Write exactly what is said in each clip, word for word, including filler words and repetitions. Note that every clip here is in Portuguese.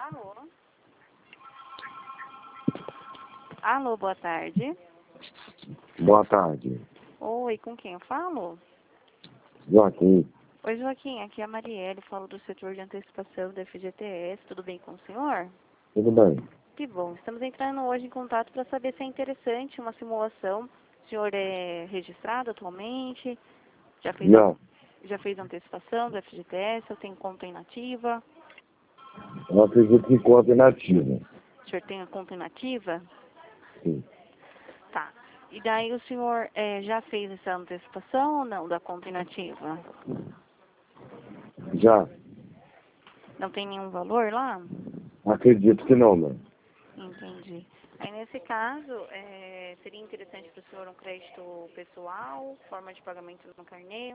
Alô? Alô, boa tarde. Boa tarde. Oi, com quem eu falo? Joaquim. Oi, Joaquim, aqui é a Marielle, falo do setor de antecipação da F G T S. Tudo bem com o senhor? Tudo bem? Que bom. Estamos entrando hoje em contato para saber se é interessante uma simulação. O senhor é registrado atualmente? Já fez, Não. já fez antecipação do F G T S ou tem conta inativa? Eu acredito que conta inativa. O senhor tem a conta inativa? Sim. Tá. E daí o senhor eh, já fez essa antecipação ou não da conta inativa? Já? Não tem nenhum valor lá? Acredito que não, né? Entendi. Aí nesse caso, eh, seria interessante para o senhor um crédito pessoal, forma de pagamento no carnê?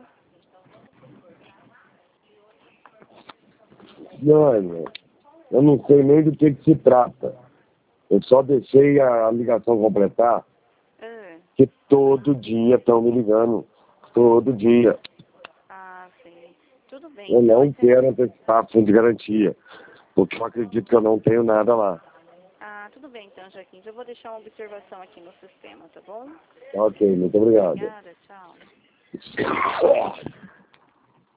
Olha, eu não sei nem do que, que se trata. Eu só deixei a ligação completar, Ah, que todo dia estão me ligando. Todo dia. ah, sim. Tudo bem. Eu Então, não esse- quero antecipar fundo de garantia, porque eu acredito que eu não tenho nada lá. ah, tudo bem então, Joaquim. Eu vou deixar uma observação aqui no sistema, tá bom? Ok, muito obrigado. Obrigada, tchau.